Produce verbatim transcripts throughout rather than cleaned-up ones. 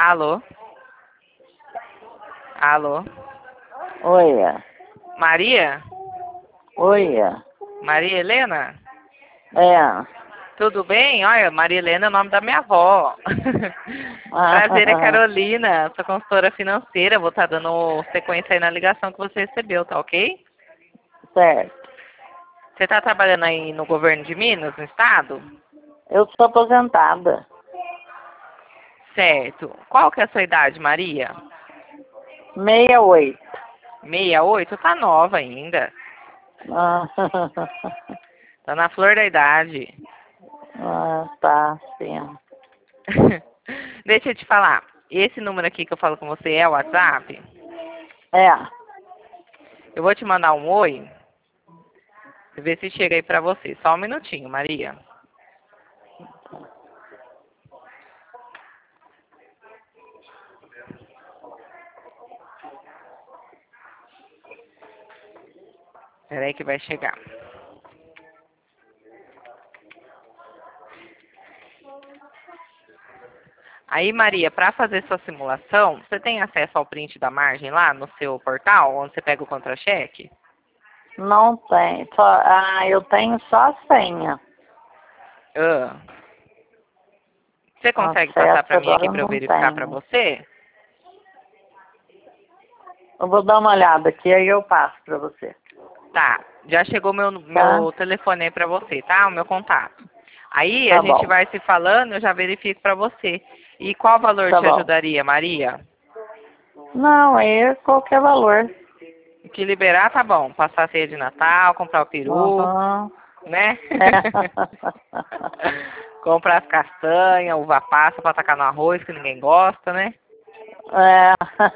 Alô? Alô? Oi. Maria? Oi. Maria Helena? É. Tudo bem? Olha, Maria Helena é o nome da minha avó. Prazer, é Carolina, sou consultora financeira. Vou estar dando sequência aí na ligação que você recebeu, tá ok? Certo. Você está trabalhando aí no governo de Minas, no estado? Eu sou aposentada. Certo. Qual que é a sua idade, Maria? Meia oito. sessenta e oito? Tá nova ainda. Ah, Tá na flor da idade. ah, tá, sim. Deixa eu te falar. Esse número aqui que eu falo com você é o WhatsApp? É. Eu vou te mandar um oi. Ver se chega aí pra você. Só um minutinho, Maria. Espera aí que vai chegar. Aí, Maria, para fazer sua simulação, você tem acesso ao print da margem lá no seu portal, onde você pega o contra-cheque? Não tem. Só, ah, eu tenho só a senha. Ah. Você consegue passar Acesso para mim aqui agora para eu não verificar para tenho. você? Eu vou dar uma olhada aqui, aí eu passo pra você. Tá. Já chegou meu, Tá? meu telefone aí para você, tá? O meu contato. Aí a Tá gente bom. vai se falando, eu já verifico para você. E qual valor Tá te bom. ajudaria, Maria? Não, aí qualquer valor. Que liberar, tá bom. Passar a ceia de Natal, comprar o peru, Uhum. né? É. Comprar as castanhas, uva passa pra tacar no arroz, que ninguém gosta, né? É.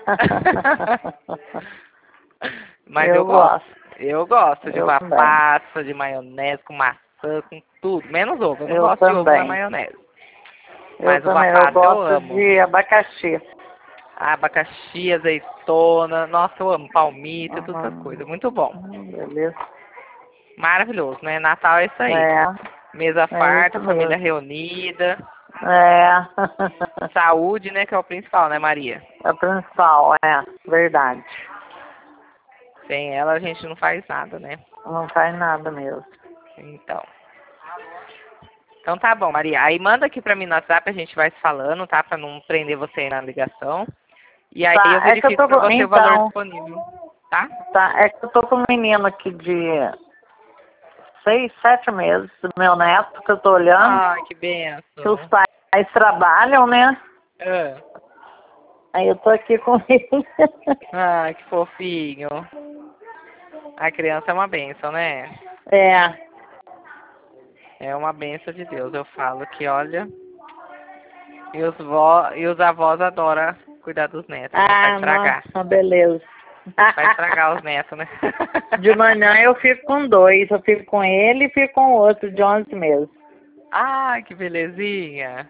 Mas eu Eu gosto. gosto. Eu gosto de Eu uva também. passa, de maionese com maçã, com tudo. Menos ovo. Eu não Eu gosto de ovo na também. maionese. Eu Mas uva também. Eu passa eu gosto amo. de abacaxi. Abacaxi, azeitona. Nossa, eu amo palmito e todas essas Uhum. coisas. Muito bom. Hum, beleza. Maravilhoso, né? Natal é isso aí. É. Mesa É farta, isso família mesmo. reunida. É. Saúde, né? Que é o principal, né, Maria? É o principal, é. Verdade. Sem ela a gente não faz nada, né? Não faz nada mesmo. Então. Então tá bom, Maria. Aí manda aqui pra mim no WhatsApp, a gente vai se falando, tá? Pra não prender você aí na ligação. E aí eu Tá, é que eu verifico tô pra com... você o valor Então, disponível, tá? tá, é que eu tô com um menino aqui de seis, sete meses, meu neto, que eu tô olhando, Ai, que que os benção. pais trabalham, né? Ah, Aí eu tô aqui com ele. ai, que fofinho. A criança é uma benção, né? É. É uma benção de Deus. Eu falo que, olha, e os, vó, e os avós adoram cuidar dos netos, né? Pra Ah, estragar. nossa, beleza. Pra estragar os netos, né? De manhã eu fico com dois, eu fico com ele e fico com o outro de onze meses. Ai, que belezinha.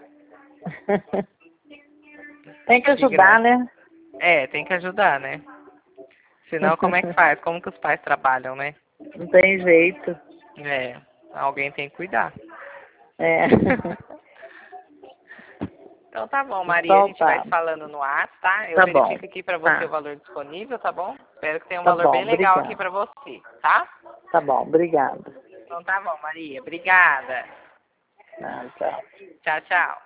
Tem que Que ajudar, graça. né? É, tem que ajudar, né? Senão, como é que faz? Como que os pais trabalham, né? Não tem jeito. É, alguém tem que cuidar. É. Então tá bom, Maria. A Então gente vai tá. se falando no ar, tá? Eu Tá bom. verifico aqui pra você o Tá. valor disponível, tá bom? Espero que tenha um Tá valor bom, bem legal aqui obrigada. pra você, tá? Tá bom, obrigada. Então tá bom, Maria. Obrigada. Ah, tchau. Tchau, tchau.